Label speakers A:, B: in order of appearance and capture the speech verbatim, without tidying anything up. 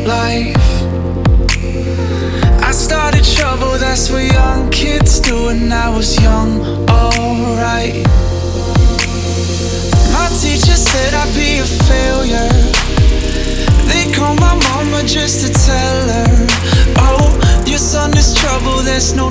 A: life. I started trouble, that's what young kids do, and I was young, alright. My teacher said I'd be a failure. They called my mama just to tell her, oh, your son is trouble, there's no